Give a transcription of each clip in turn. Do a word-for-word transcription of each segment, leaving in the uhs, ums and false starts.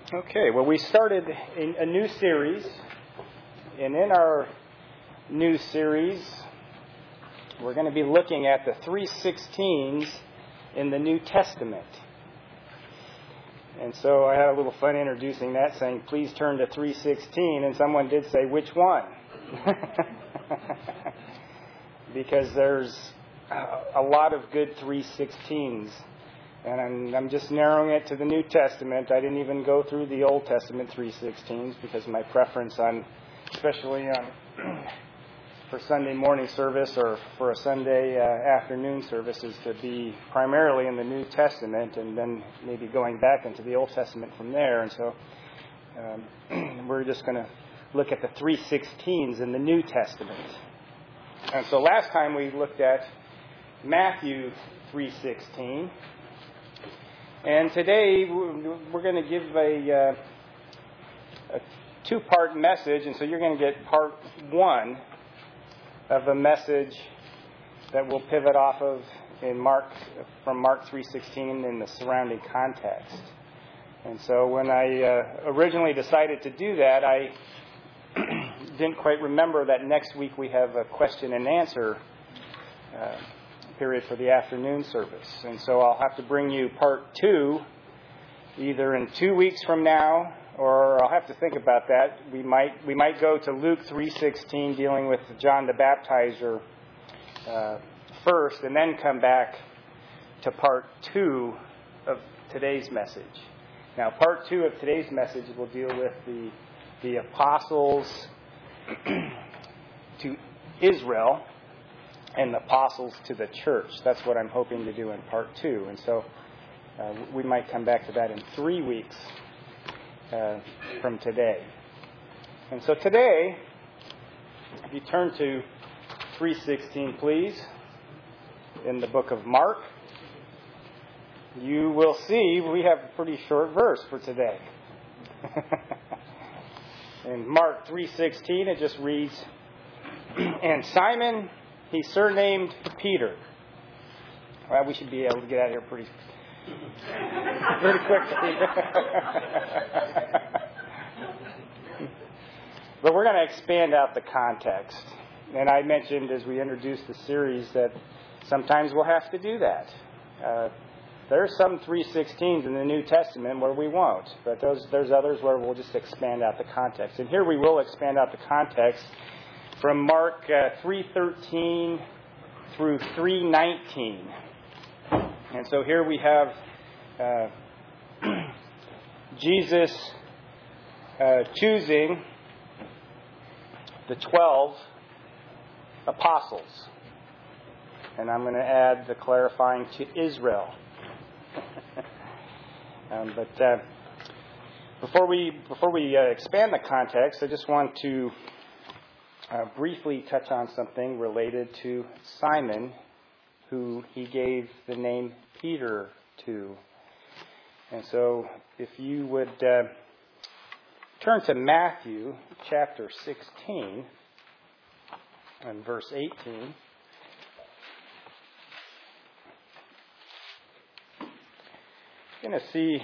Okay, well, we started a, a new series, and in our new series, we're going to be looking at the three sixteens in the New Testament. And so I had a little fun introducing that, saying, please turn to three sixteen, and someone did say, which one? Because there's a lot of good three sixteens. And I'm, I'm just narrowing it to the New Testament. I didn't even go through the Old Testament three sixteens because my preference on, especially on, for Sunday morning service or for a Sunday uh, afternoon service, is to be primarily in the New Testament and then maybe going back into the Old Testament from there. And so um, we're just going to look at the three sixteens in the New Testament. And so last time we looked at Matthew three sixteen. And today we're going to give a, uh, a two-part message, and so you're going to get part one of a message that we'll pivot off of in Mark from Mark three sixteen in the surrounding context. And so when I uh, originally decided to do that, I didn't quite remember that next week we have a question and answer Uh, period for the afternoon service. And so I'll have to bring you part two either in two weeks from now, or I'll have to think about that. We might we might go to Luke three sixteen dealing with John the Baptizer uh, first, and then come back to part two of today's message. Now, part two of today's message will deal with the the apostles to Israel and the apostles to the church. That's what I'm hoping to do in part two. And so uh, we might come back to that in three weeks uh, from today. And so today, if you turn to three sixteen, please, in the book of Mark, you will see we have a pretty short verse for today. In Mark three sixteen, it just reads, and Simon, he surnamed Peter. Well, we should be able to get out of here pretty, pretty quickly. But we're going to expand out the context. And I mentioned as we introduced the series that sometimes we'll have to do that. Uh, there are some three sixteens in the New Testament where we won't. But those, there's others where we'll just expand out the context. And here we will expand out the context from Mark uh, three thirteen through three nineteen. And so here we have uh, Jesus uh, choosing the twelve apostles. And I'm going to add the clarifying to Israel. um, but uh, before we before we uh, expand the context, I just want to Uh, briefly touch on something related to Simon, who he gave the name Peter to. And so if you would uh, turn to Matthew chapter sixteen and verse eighteen. You're going to see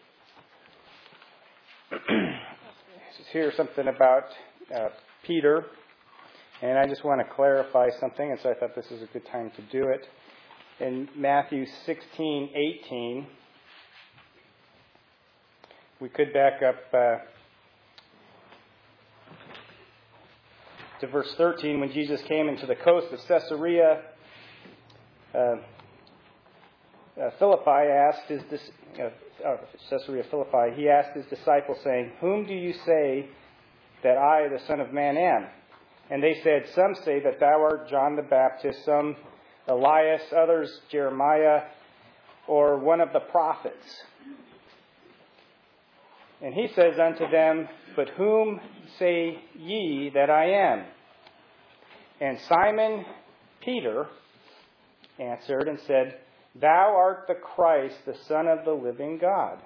here something about uh, Peter. And I just want to clarify something, and so I thought this was a good time to do it. In Matthew sixteen eighteen, we could back up uh, to verse thirteen. When Jesus came into the coast of Caesarea uh, uh, Philippi, asked his dis- uh, uh, Caesarea Philippi, he asked his disciples, saying, "Whom do you say that I, the Son of Man, am?" And they said, "Some say that thou art John the Baptist, some Elias, others Jeremiah, or one of the prophets." And he says unto them, "But whom say ye that I am?" And Simon Peter answered and said, "Thou art the Christ, the Son of the living God."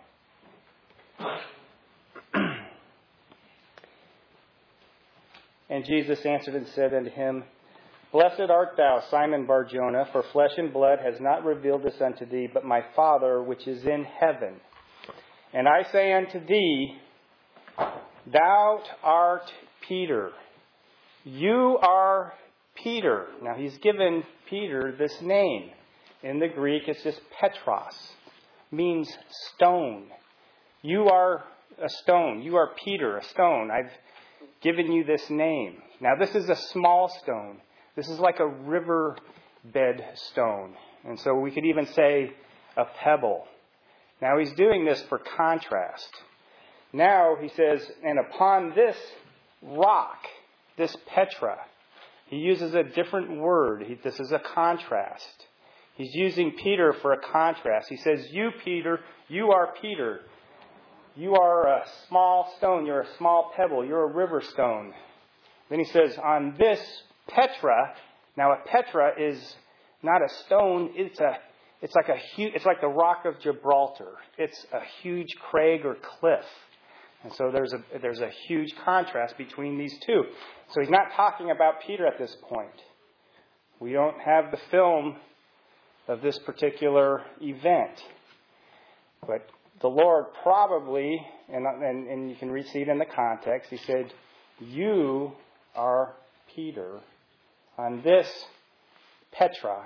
And Jesus answered and said unto him, Blessed art thou, Simon Bar-Jonah, for flesh and blood has not revealed this unto thee, but my Father which is in heaven. And I say unto thee, thou art Peter. You are Peter. Now he's given Peter this name. In the Greek, it's just Petros. Means stone. You are a stone. You are Peter, a stone. I've given you this name. Now this is a small stone. This is like a riverbed stone. And so we could even say a pebble. Now he's doing this for contrast. Now he says, and upon this rock, this Petra, he uses a different word. He, this is a contrast. He's using Peter for a contrast. He says, you, Peter, you are Peter. You are a small stone. You're a small pebble. You're a river stone. Then he says, on this Petra, now a Petra is not a stone. It's a, it's like a huge, it's like the Rock of Gibraltar. It's a huge crag or cliff. And so there's a, there's a huge contrast between these two. So he's not talking about Peter at this point. We don't have the film of this particular event. But the Lord probably, and, and, and you can see it in the context, he said, you are Peter. On this Petra,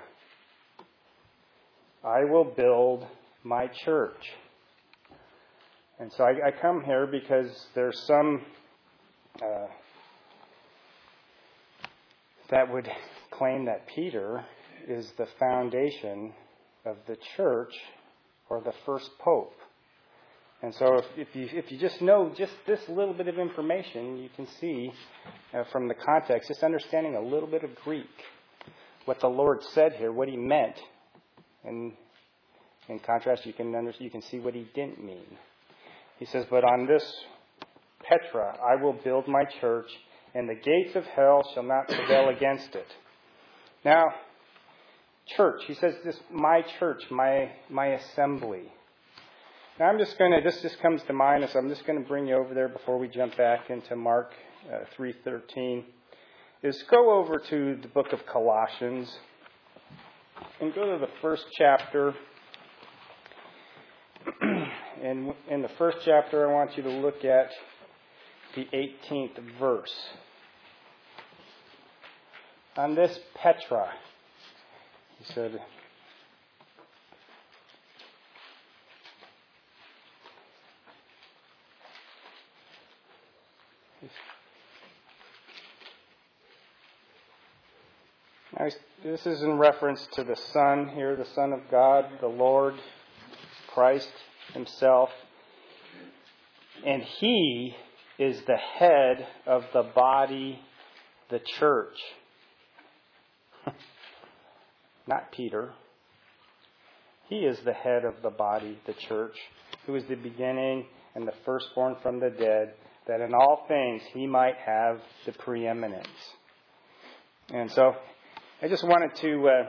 I will build my church. And so I, I come here because there's some uh, that would claim that Peter is the foundation of the church or the first pope. And so if, if you if you just know just this little bit of information, you can see uh, from the context, just understanding a little bit of Greek, what the Lord said here, what he meant. And in contrast, you can under, you can see what he didn't mean. He says, but on this Petra I will build my church, and the gates of hell shall not prevail against it. Now, church, he says this, my church, my my assembly. Now I'm just going to, this just comes to mind, so I'm just going to bring you over there before we jump back into Mark uh, three thirteen. Is go over to the book of Colossians and go to the first chapter. And in the first chapter, I want you to look at the eighteenth verse. On this Petra, he said, now, this is in reference to the Son here, the Son of God, the Lord, Christ himself. And he is the head of the body, the church. Not Peter. He is the head of the body, the church, who is the beginning and the firstborn from the dead, that in all things he might have the preeminence. And so I just wanted to uh,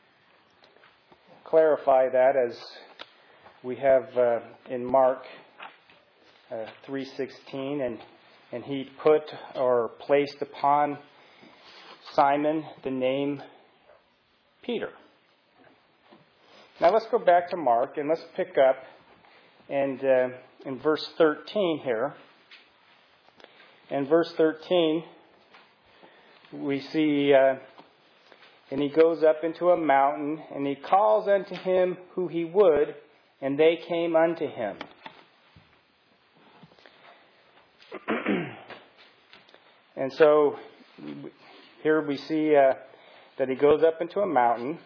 clarify that as we have uh, in Mark uh, three sixteen, and and he put or placed upon Simon the name Peter. Now let's go back to Mark and let's pick up and uh, in verse thirteen here. In verse thirteen, we see, uh, and he goes up into a mountain, and he calls unto him who he would, and they came unto him. And so here we see uh, that he goes up into a mountain,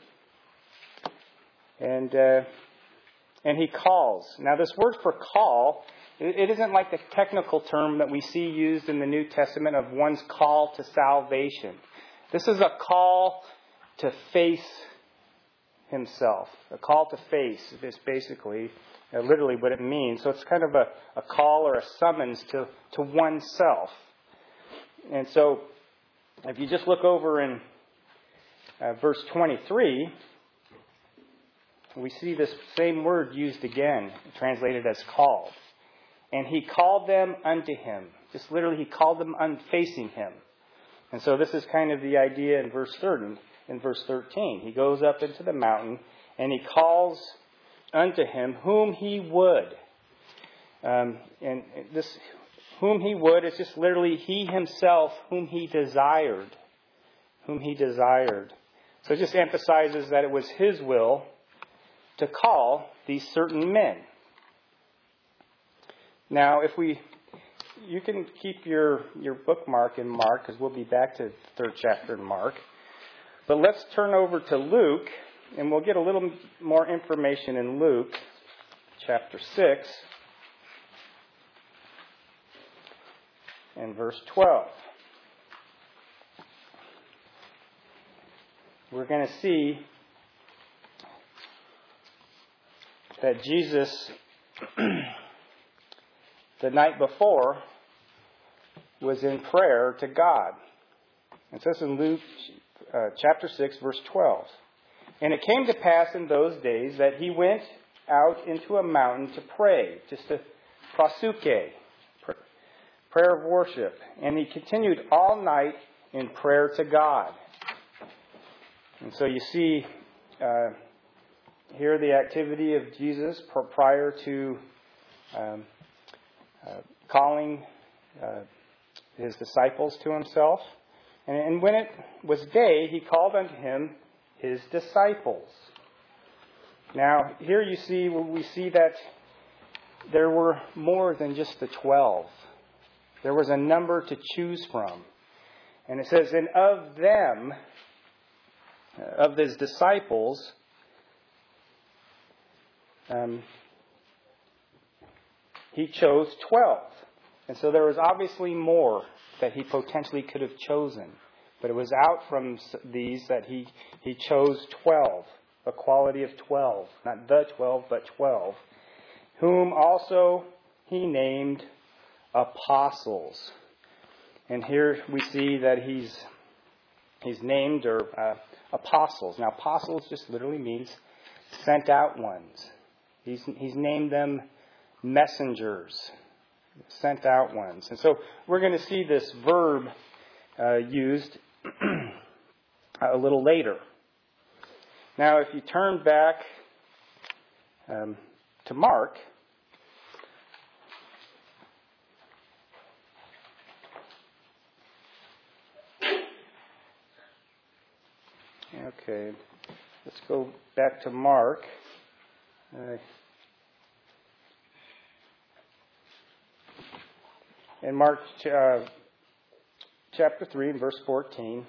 and uh, and he calls. Now this word for call, it, it isn't like the technical term that we see used in the New Testament of one's call to salvation. This is a call to face himself. A call to face is basically uh, literally what it means. So it's kind of a, a call or a summons to, to oneself. And so if you just look over in uh, verse twenty-three, we see this same word used again, translated as called. And he called them unto him. Just literally, he called them un- facing him. And so this is kind of the idea in verse thirteen. In verse thirteen, he goes up into the mountain and he calls unto him whom he would. Um, and this, whom he would, is just literally he himself, whom he desired. Whom he desired. So it just emphasizes that it was his will to call these certain men. Now, if we, you can keep your, your bookmark in Mark, because we'll be back to the third chapter in Mark. But let's turn over to Luke, and we'll get a little more information in Luke, chapter six, and verse twelve. We're going to see that Jesus, the night before, was in prayer to God. It says in Luke uh, chapter six, verse twelve. And it came to pass in those days that he went out into a mountain to pray, just a proseuche, prayer of worship. And he continued all night in prayer to God. And so you see uh, here the activity of Jesus prior to um, uh, calling uh, his disciples to himself. And, and when it was day, he called unto him his disciples. Now, here you see, we see that there were more than just the twelve. There was a number to choose from. And it says, and of them, of his disciples, um, he chose twelve. And so there was obviously more that he potentially could have chosen. But it was out from these that he, he chose twelve, a quality of twelve. Not the twelve, but twelve. Whom also he named apostles. And here we see that he's he's named or uh, apostles. Now, apostles just literally means sent out ones. He's he's named them messengers, sent out ones. And so we're going to see this verb uh, used a little later. Now, if you turn back um, to Mark, okay, let's go back to Mark. Uh, in Mark uh, chapter three, verse fourteen,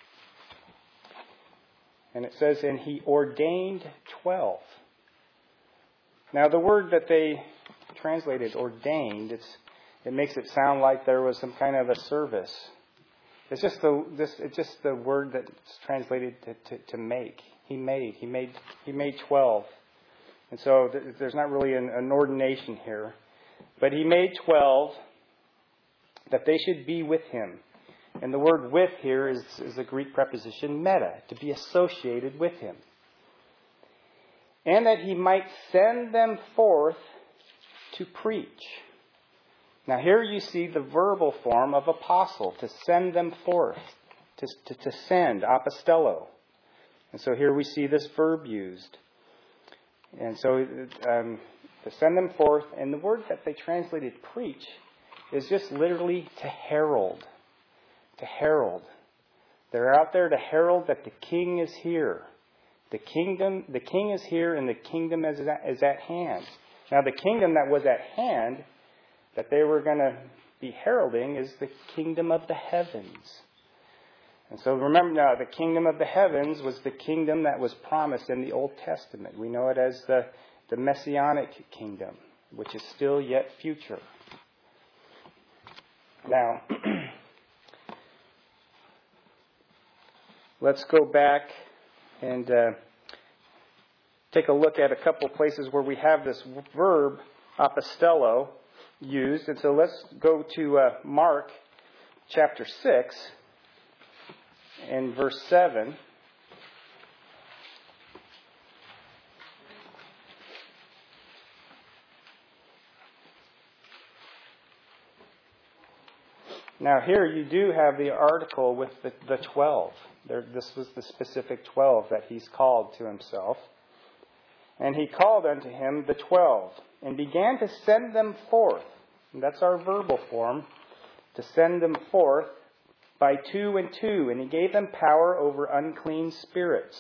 and it says, and he ordained twelve. Now, the word that they translated ordained, it's it makes it sound like there was some kind of a service. It's just the this it's just the word that's translated to, to, to make. He made he made he made twelve, and so th- there's not really an, an ordination here, but he made twelve that they should be with him. And the word "with" here is is the Greek preposition meta, to be associated with him, and that he might send them forth to preach. Now here you see the verbal form of apostle, to send them forth, to, to, to send, apostello. And so here we see this verb used. And so um, to send them forth, and the word that they translated preach is just literally to herald. To herald. They're out there to herald that the king is here. The kingdom, the king is here and the kingdom is at, is at hand. Now the kingdom that was at hand that they were going to be heralding is the kingdom of the heavens. And so remember now, the kingdom of the heavens was the kingdom that was promised in the Old Testament. We know it as the, the Messianic kingdom, which is still yet future. Now, let's go back and uh, take a look at a couple places where we have this verb, apostello, used. And so let's go to uh, Mark chapter six and verse seven. Now here you do have the article with the, the twelve. There, this was the specific twelve that he's called to himself. And he called unto him the twelve, and began to send them forth. And that's our verbal form, to send them forth by two and two. And he gave them power over unclean spirits,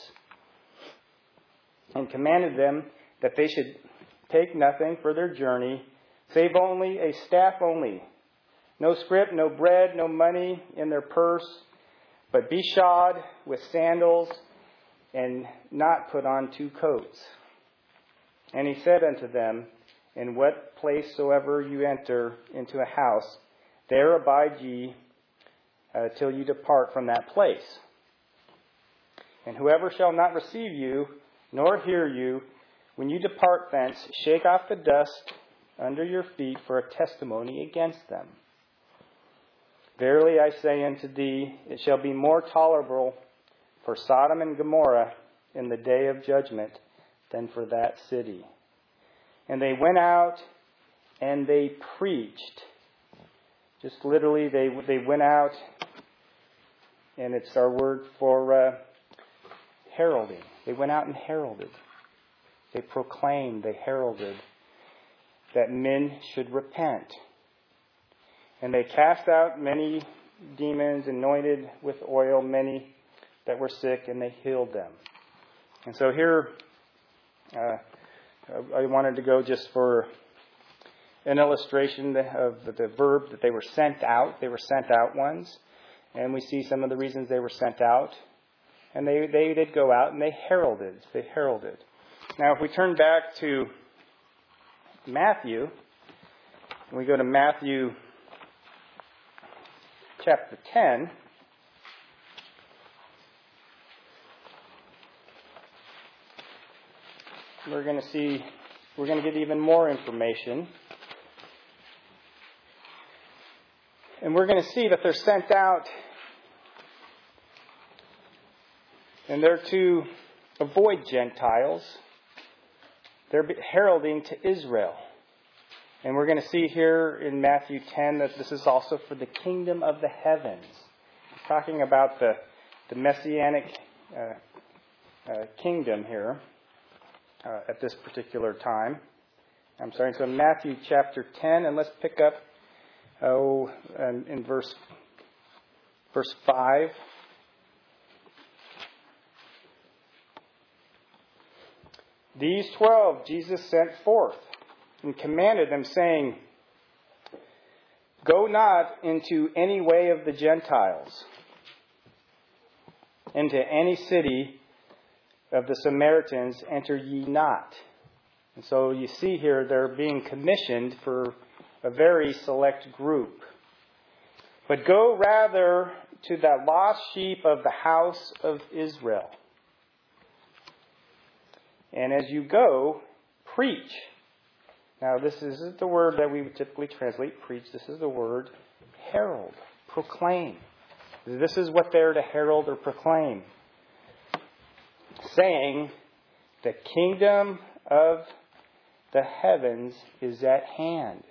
and commanded them that they should take nothing for their journey, save only a staff only. No scrip, no bread, no money in their purse, but be shod with sandals, and not put on two coats. And he said unto them, In what place soever you enter into a house, there abide ye uh, till you depart from that place. And whoever shall not receive you, nor hear you, when you depart thence, shake off the dust under your feet for a testimony against them. Verily I say unto thee, it shall be more tolerable for Sodom and Gomorrah in the day of judgment than for that city. And they went out and they preached. Just literally, they they went out, and it's our word for uh, heralding. They went out and heralded. They proclaimed, they heralded that men should repent. And they cast out many demons, anointed with oil many that were sick, and they healed them. And so here, uh, I wanted to go just for an illustration of the verb that they were sent out. They were sent out ones. And we see some of the reasons they were sent out. And they, they did go out and they heralded. They heralded. Now, if we turn back to Matthew, and we go to Matthew chapter ten, we're going to see, we're going to get even more information. And we're going to see that they're sent out, and they're to avoid Gentiles. They're heralding to Israel. And we're going to see here in Matthew ten that this is also for the kingdom of the heavens. It's talking about the, the messianic uh, uh, kingdom here uh, at this particular time. I'm sorry, so Matthew chapter ten, and let's pick up oh, um, in verse, verse five. These twelve Jesus sent forth and commanded them, saying, Go not into any way of the Gentiles, into any city of the Samaritans enter ye not. And so you see here they're being commissioned for a very select group. But go rather to the lost sheep of the house of Israel. And as you go, preach. Now, this isn't the word that we would typically translate preach. This is the word herald, proclaim. This is what they're to herald or proclaim. Saying, the kingdom of the heavens is at hand.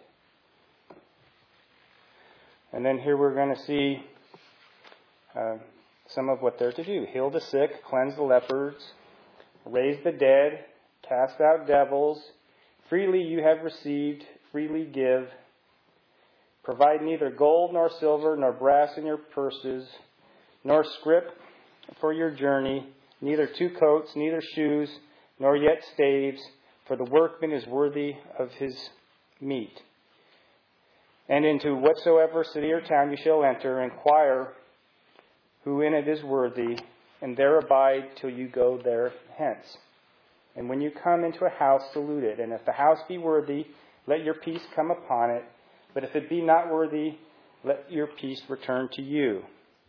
And then here we're going to see uh, some of what they're to do. Heal the sick, cleanse the lepers, raise the dead, cast out devils. Freely you have received, freely give. Provide neither gold nor silver nor brass in your purses, nor scrip for your journey, neither two coats, neither shoes, nor yet staves, for the workman is worthy of his meat. And into whatsoever city or town you shall enter, inquire who in it is worthy, and there abide till you go there hence. And when you come into a house, salute it. And if the house be worthy, let your peace come upon it. But if it be not worthy, let your peace return to you.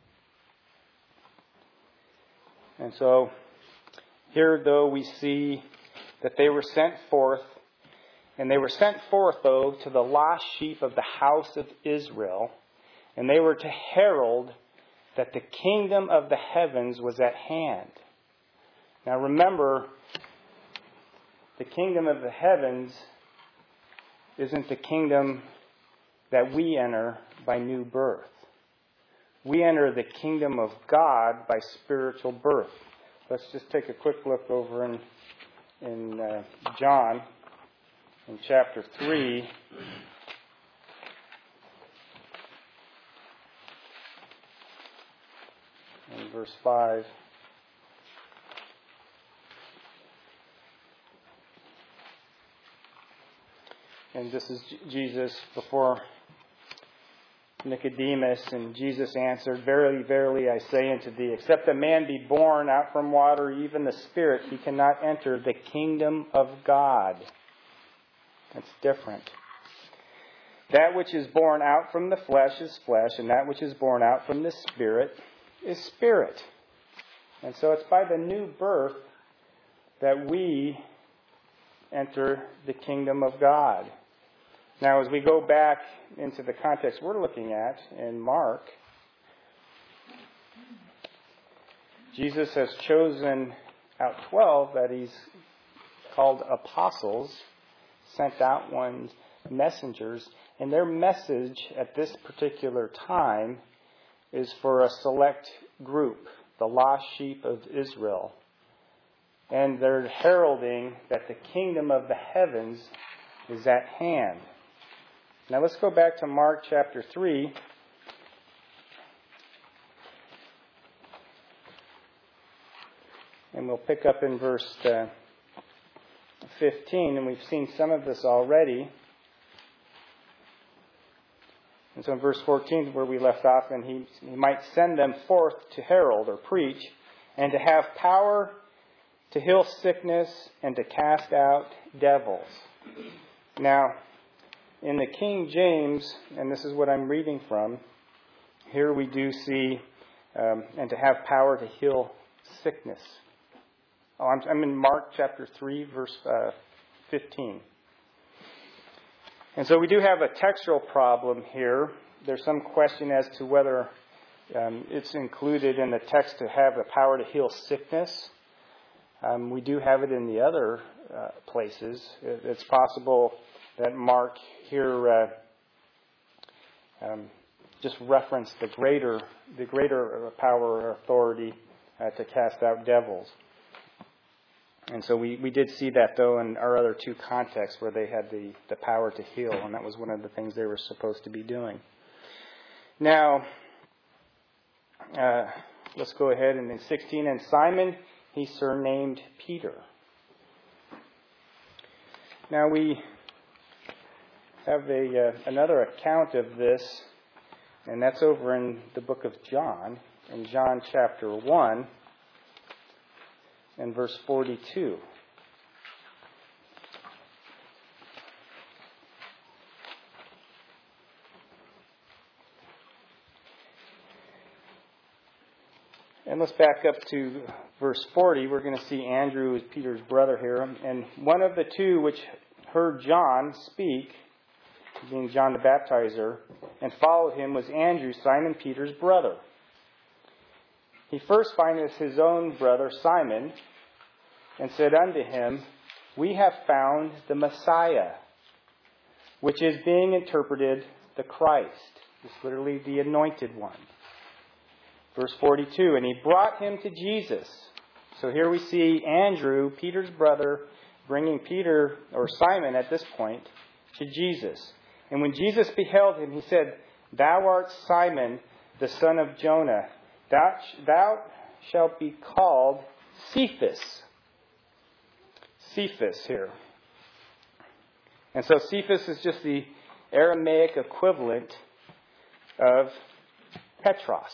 And so, here though we see that they were sent forth. And they were sent forth, though, to the lost sheep of the house of Israel. And they were to herald that the kingdom of the heavens was at hand. Now remember, the kingdom of the heavens isn't the kingdom that we enter by new birth. We enter the kingdom of God by spiritual birth. Let's just take a quick look over in in uh, John, in chapter three, in verse five. And this is Jesus before Nicodemus, and Jesus answered, "Verily, verily, I say unto thee, except a man be born out from water, even the Spirit, he cannot enter the kingdom of God." That's different. That which is born out from the flesh is flesh, and that which is born out from the Spirit is spirit. And so it's by the new birth that we enter the kingdom of God. Now, as we go back into the context we're looking at in Mark, Jesus has chosen out twelve that he's called apostles, sent out ones, messengers, and their message at this particular time is for a select group, the lost sheep of Israel. And they're heralding that the kingdom of the heavens is at hand. Now let's go back to Mark chapter three. And we'll pick up in verse uh, fifteen. And we've seen some of this already. And so in verse fourteen, where we left off, and he, he might send them forth to herald or preach, and to have power to heal sickness and to cast out devils. Now, in the King James, and this is what I'm reading from, here we do see, um, and to have power to heal sickness. Oh, I'm, I'm in Mark chapter three, verse uh, fifteen. And so we do have a textual problem here. There's some question as to whether um, it's included in the text to have the power to heal sickness. Um, we do have it in the other uh, places. It, it's possible that Mark here uh, um, just referenced the greater, the greater power or authority uh, to cast out devils. And so we, we did see that, though, in our other two contexts where they had the, the power to heal, and that was one of the things they were supposed to be doing. Now, uh, let's go ahead and in sixteen, and Simon he surnamed Peter. Now we have a uh, another account of this, and that's over in the book of John, in John chapter one. And verse forty-two. And let's back up to verse forty. We're going to see Andrew is Peter's brother here. And one of the two which heard John speak, being John the Baptizer, and followed him was Andrew, Simon Peter's brother. He first findeth his own brother Simon, and said unto him, We have found the Messiah, which is being interpreted the Christ. It's literally the anointed one. Verse forty-two, and he brought him to Jesus. So here we see Andrew, Peter's brother, bringing Peter, or Simon at this point, to Jesus. And when Jesus beheld him, he said, Thou art Simon, the son of Jonah. Thou, thou shalt be called Cephas. Cephas here. And so Cephas is just the Aramaic equivalent of Petros.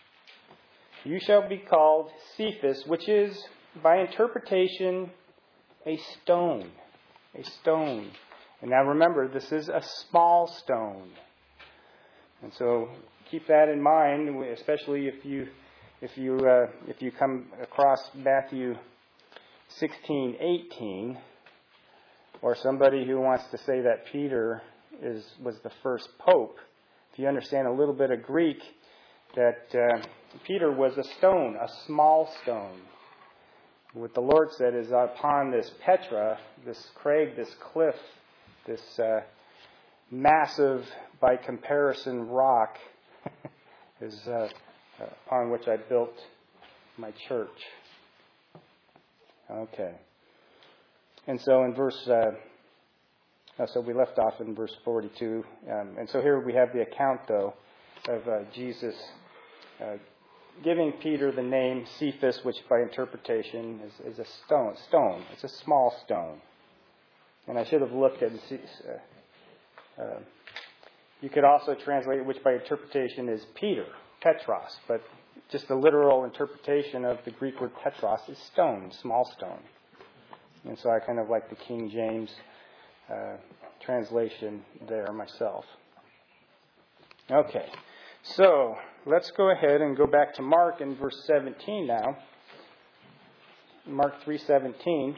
You shall be called Cephas, which is, by interpretation, a stone. A stone. And now remember, this is a small stone. And so keep that in mind, especially if you if you uh, if you come across Matthew sixteen eighteen, or somebody who wants to say that Peter is was the first pope. If you understand a little bit of Greek, that uh, Peter was a stone, a small stone. What the Lord said is, upon this Petra, this crag, this cliff, this uh, massive, by comparison, rock, is uh, upon which I built my church. Okay. And so in verse, uh, so we left off in verse forty-two. Um, and so here we have the account, though, of uh, Jesus uh, giving Peter the name Cephas, which by interpretation is, is a stone. Stone. It's a small stone. And I should have looked at uh, uh, you could also translate it, which by interpretation is Peter, Petros. But just the literal interpretation of the Greek word Petros is stone, small stone. And so I kind of like the King James uh, translation there myself. Okay, so let's go ahead and go back to Mark in verse seventeen now. Mark three seventeen.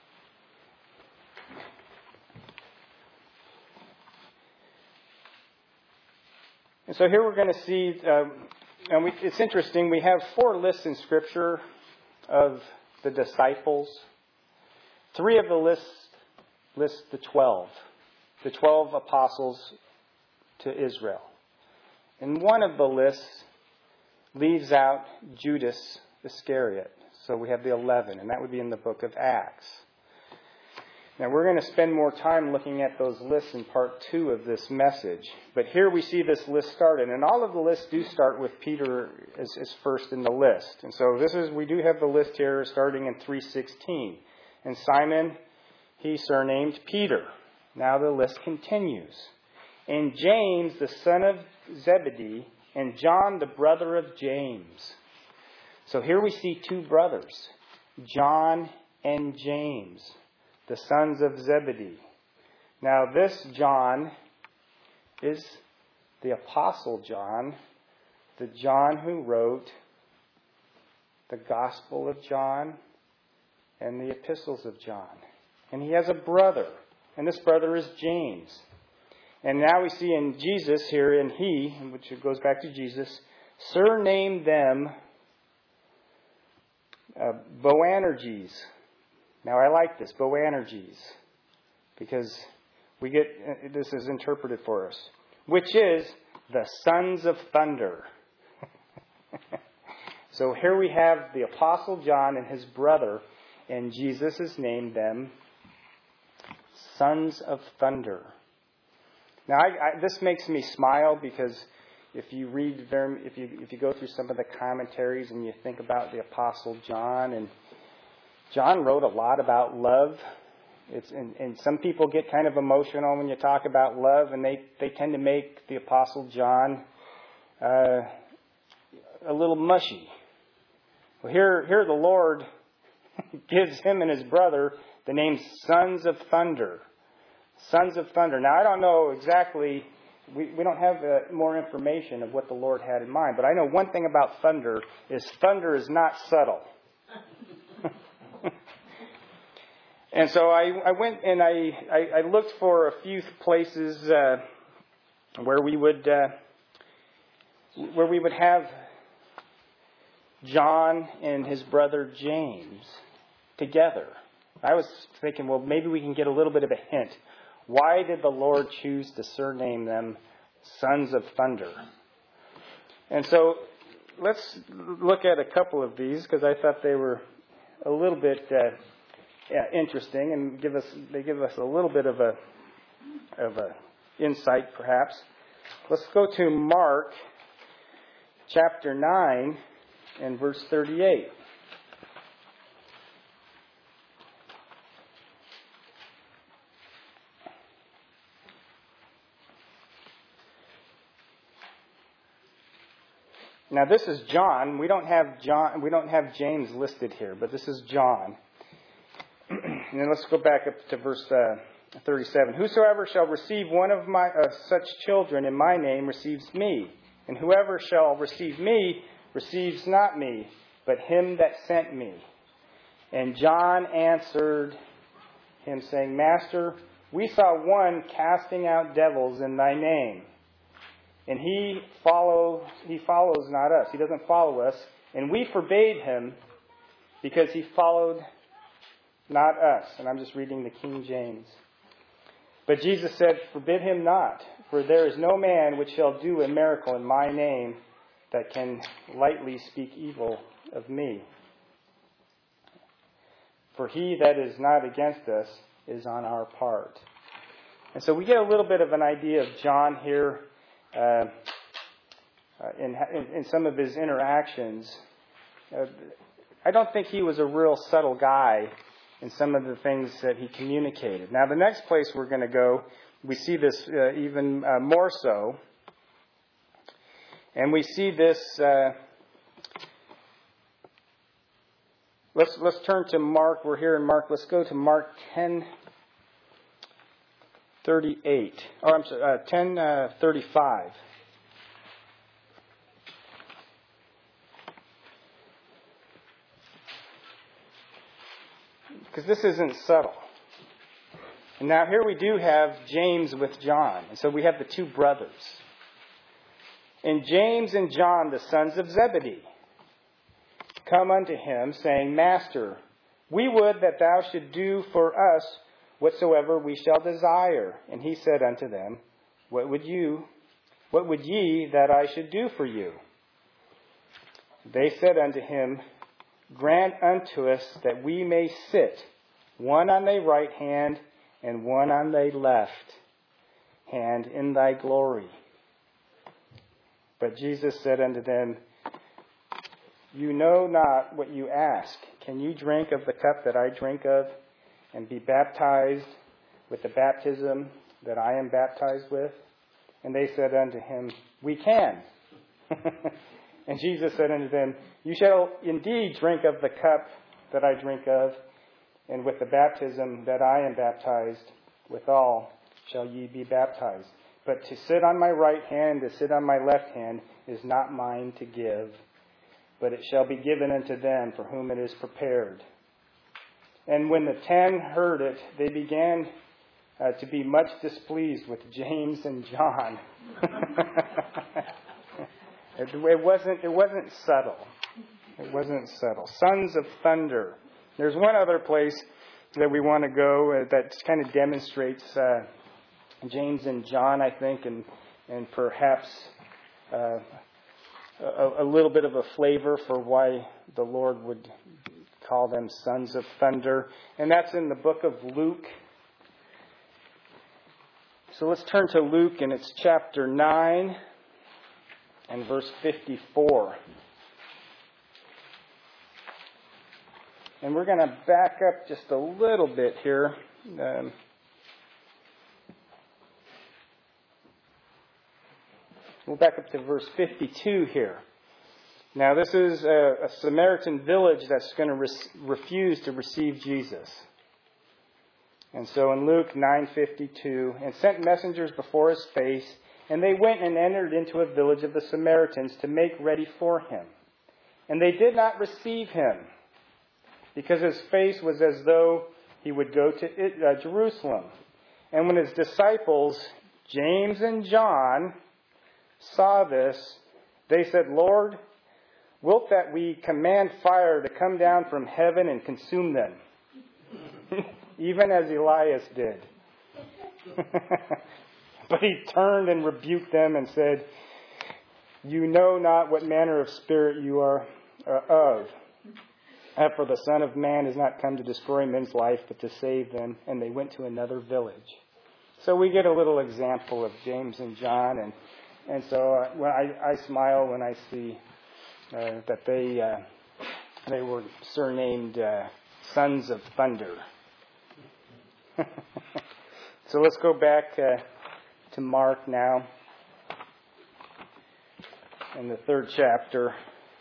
And so here we're going to see, um, and we, it's interesting, we have four lists in Scripture of the disciples. Three of the lists list the twelve, the twelve apostles to Israel. And one of the lists leaves out Judas Iscariot. So we have the eleven, and that would be in the book of Acts. Now we're going to spend more time looking at those lists in part two of this message. But here we see this list started, and all of the lists do start with Peter as, as first in the list. And so this is, we do have the list here starting in three sixteen. And Simon, he surnamed Peter. Now the list continues. And James, the son of Zebedee, and John, the brother of James. So here we see two brothers, John and James, the sons of Zebedee. Now this John is the Apostle John, the John who wrote the Gospel of John and the epistles of John. And he has a brother, and this brother is James. And now we see in Jesus here, in he, which goes back to Jesus, surnamed them uh, Boanerges. Now I like this, Boanerges, because we get this is interpreted for us, which is the sons of thunder. So here we have the Apostle John and his brother, and Jesus has named them sons of thunder. Now, I, I, this makes me smile because if you read them, if you if you go through some of the commentaries and you think about the Apostle John, and John wrote a lot about love. It's and, and some people get kind of emotional when you talk about love, and they, they tend to make the Apostle John uh, a little mushy. Well, here here the Lord gives him and his brother the name Sons of Thunder. Sons of Thunder. Now, I don't know exactly, we, we don't have uh, more information of what the Lord had in mind, but I know one thing about thunder is thunder is not subtle. And so I, I went and I, I, I looked for a few places uh, where we would uh, where we would have John and his brother James together. I was thinking, well, maybe we can get a little bit of a hint. Why did the Lord choose to surname them Sons of Thunder? And so let's look at a couple of these because I thought they were a little bit uh, yeah, interesting and give us they give us a little bit of a of a insight, perhaps. Let's go to Mark chapter nine and verse thirty-eight. Now this is John. We don't have John. We don't have James listed here, but this is John. And then let's go back up to verse uh, thirty-seven. Whosoever shall receive one of my uh, such children in my name receives me, and whoever shall receive me receives not me, but him that sent me. And John answered him, saying, Master, we saw one casting out devils in thy name. And he follow, he follows not us. He doesn't follow us. And we forbade him because he followed not us. And I'm just reading the King James. But Jesus said, Forbid him not, for there is no man which shall do a miracle in my name that can lightly speak evil of me. For he that is not against us is on our part. And so we get a little bit of an idea of John here uh, uh, in, in, in some of his interactions. Uh, I don't think he was a real subtle guy in some of the things that he communicated. Now, the next place we're going to go, we see this uh, even uh, more so. And we see this... Uh, Let's let's turn to Mark. We're here in Mark. Let's go to Mark ten thirty-eight. Oh, I'm sorry, uh, ten thirty-five. Because this isn't subtle. And now here we do have James with John. And so we have the two brothers. And James and John, the sons of Zebedee, come unto him, saying, Master, we would that thou should do for us whatsoever we shall desire. And he said unto them, What would you, what would ye that I should do for you? They said unto him, Grant unto us that we may sit, one on thy right hand and one on thy left hand in thy glory. But Jesus said unto them, You know not what you ask. Can you drink of the cup that I drink of, and be baptized with the baptism that I am baptized with? And they said unto him, We can. And Jesus said unto them, You shall indeed drink of the cup that I drink of, and with the baptism that I am baptized withal shall ye be baptized. But to sit on my right hand, to sit on my left hand, is not mine to give, but it shall be given unto them for whom it is prepared. And when the ten heard it, they began uh, to be much displeased with James and John. it, it wasn't. It wasn't subtle. It wasn't subtle. Sons of thunder. There's one other place that we want to go uh, that kind of demonstrates uh, James and John, I think, and and perhaps. Uh, A, a little bit of a flavor for why the Lord would call them sons of thunder. And that's in the book of Luke. So let's turn to Luke, and it's chapter nine and verse fifty-four. And we're going to back up just a little bit here. Um, We'll back up to verse fifty-two here. Now, this is a, a Samaritan village that's going to re- refuse to receive Jesus. And so in Luke nine fifty-two, and sent messengers before his face, and they went and entered into a village of the Samaritans to make ready for him. And they did not receive him, because his face was as though he would go to it, uh, Jerusalem. And when his disciples, James and John, saw this, they said, Lord, wilt that we command fire to come down from heaven and consume them, even as Elias did. But he turned and rebuked them and said, You know not what manner of spirit you are uh, of. And for the Son of Man is not come to destroy men's life, but to save them. And they went to another village. So we get a little example of James and John, and And so uh, when I, I smile when I see uh, that they uh, they were surnamed uh, Sons of Thunder. So let's go back uh, to Mark now, in the third chapter.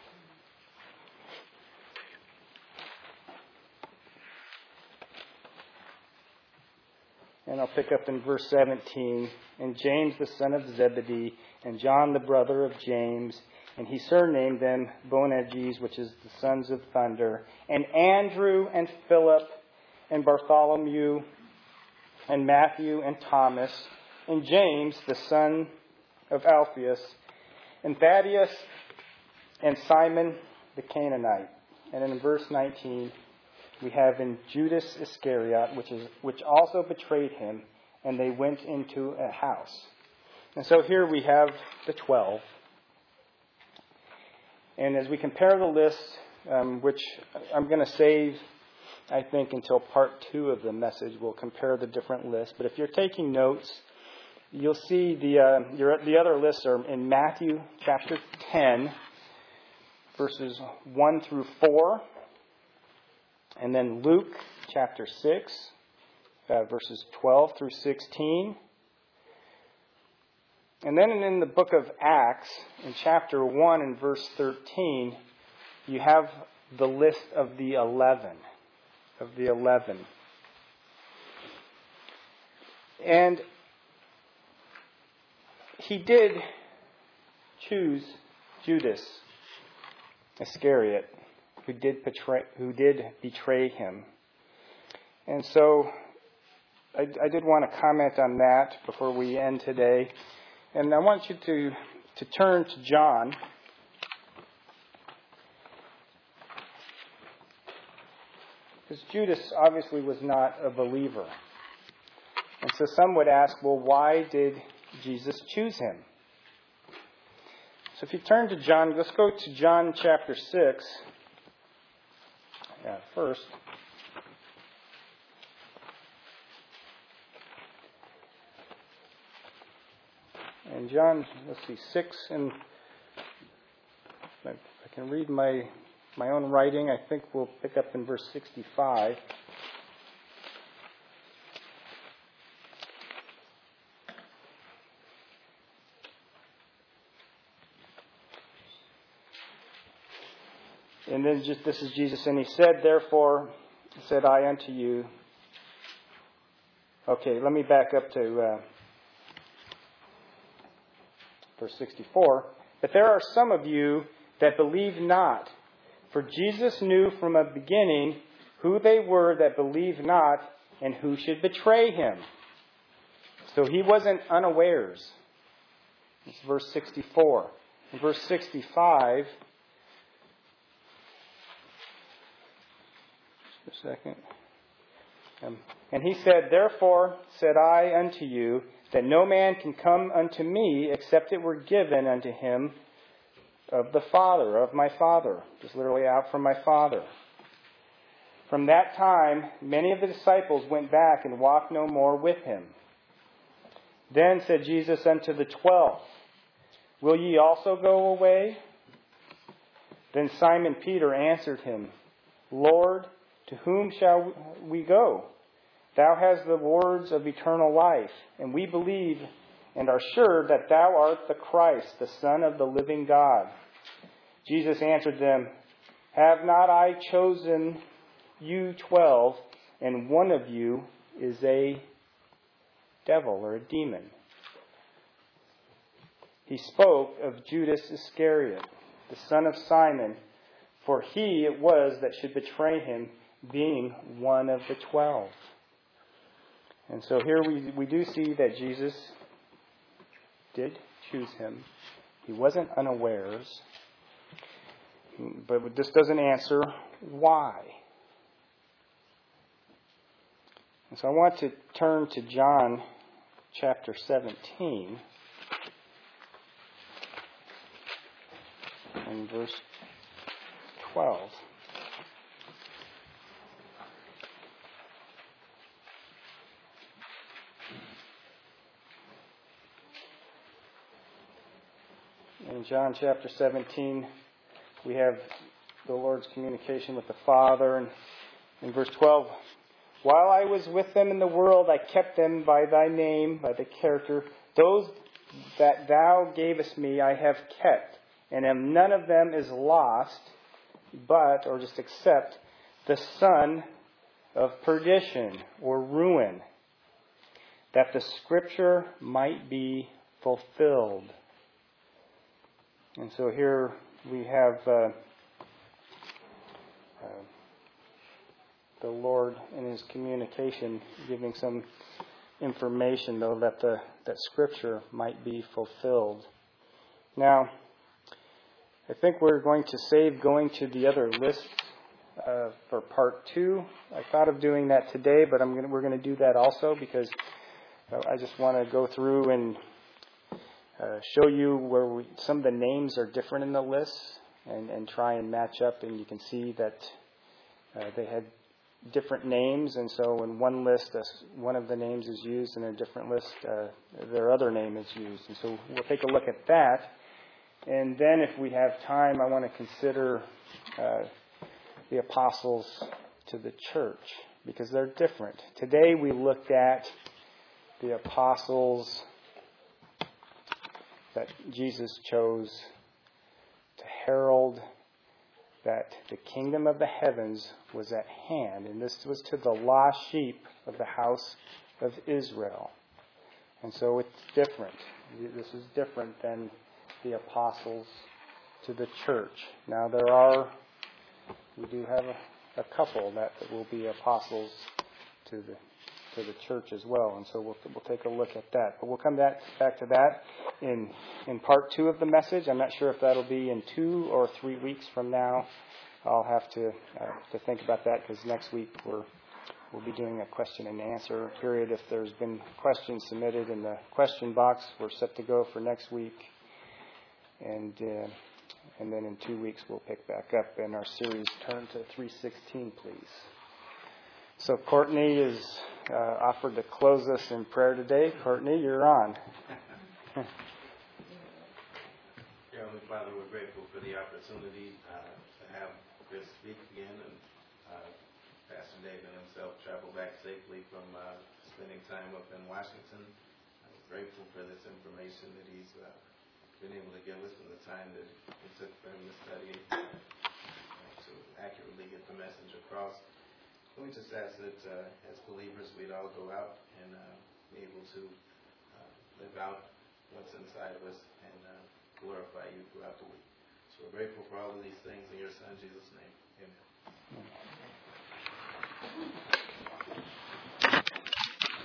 And I'll pick up in verse seventeen. And James the son of Zebedee, and John the brother of James, and he surnamed them Boanerges, which is the sons of thunder, and Andrew and Philip and Bartholomew and Matthew and Thomas, and James the son of Alphaeus, and Thaddeus and Simon the Canaanite. And in verse nineteen, we have in Judas Iscariot, which is which also betrayed him, and they went into a house. And so here we have the twelve. And as we compare the list, um, which I'm going to save I think, until part two of the message. We'll compare the different lists. But if you're taking notes, you'll see the uh, your, the other lists are in Matthew chapter ten, verses one through four, and then Luke chapter six, uh, verses twelve through sixteen. And then in the book of Acts, in chapter one and verse thirteen, you have the list of the eleven. Of the eleven. And he did choose Judas Iscariot, who did betray, who did betray him. And so I, I did want to comment on that before we end today. And I want you to, to turn to John. Because Judas obviously was not a believer. And so some would ask, well, why did Jesus choose him? So if you turn to John, let's go to John chapter six yeah, first. And John, let's see, six, and I can read my my own writing. I think we'll pick up in verse sixty-five. And then just this is Jesus, and he said, therefore, said I unto you. Okay, let me back up to uh, verse sixty-four. But there are some of you that believe not. For Jesus knew from a beginning who they were that believed not and who should betray him. So he wasn't unawares. It's verse sixty-four. In verse sixty-five, just a second. Um, and he said, therefore said I unto you, that no man can come unto me except it were given unto him of the Father, of my Father. Just literally out from my Father. From that time, many of the disciples went back and walked no more with him. Then said Jesus unto the twelve, will ye also go away? Then Simon Peter answered him, Lord, to whom shall we go? Thou hast the words of eternal life, and we believe and are sure that thou art the Christ, the Son of the living God. Jesus answered them, have not I chosen you twelve, and one of you is a devil or a demon? He spoke of Judas Iscariot, the son of Simon, for he it was that should betray him, being one of the twelve. And so here we, we do see that Jesus did choose him. He wasn't unawares. But this doesn't answer why. And so I want to turn to John chapter seventeen and verse twelve. In John chapter seventeen, we have the Lord's communication with the Father. And in verse twelve, while I was with them in the world, I kept them by thy name, by the character. Those that thou gavest me I have kept, and am none of them is lost, but, or just except, the son of perdition, or ruin, that the scripture might be fulfilled. And so here we have uh, uh, the Lord in his communication giving some information, though, that the that Scripture might be fulfilled. Now, I think we're going to save going to the other lists uh, for part two. I thought of doing that today, but I'm gonna, we're going to do that also because uh, I just want to go through and Uh, show you where we, some of the names are different in the list and, and try and match up, and you can see that uh, they had different names, and so in one list, uh, one of the names is used, and in a different list, uh, their other name is used. And so we'll take a look at that. And then if we have time, I want to consider uh, the apostles to the church, because they're different. Today we looked at the apostles that Jesus chose to herald that the kingdom of the heavens was at hand, and this was to the lost sheep of the house of Israel. And so it's different. This is different than the apostles to the church. Now there are, we do have a, a couple that will be apostles to the to the church as well, and so we'll we'll take a look at that. But we'll come back back to that in in part two of the message. I'm not sure if that'll be in two or three weeks from now. I'll have to uh, to think about that, because next week we're we'll be doing a question and answer period. If there's been questions submitted in the question box, we're set to go for next week, and uh, and then in two weeks we'll pick back up in our series. Turn to three sixteen, please. So Courtney is uh, offered to close us in prayer today. Courtney, you're on. Heavenly Father, we're grateful for the opportunity uh, to have Chris speak again, and uh, Pastor Dave and himself travel back safely from uh, spending time up in Washington. I'm grateful for this information that he's uh, been able to give us, and the time that it took for him to study uh, to accurately get the message across. We just ask that uh, as believers we'd all go out and uh, be able to uh, live out what's inside of us and uh, glorify you throughout the week. So we're grateful for all of these things in your Son, Jesus' name. Amen.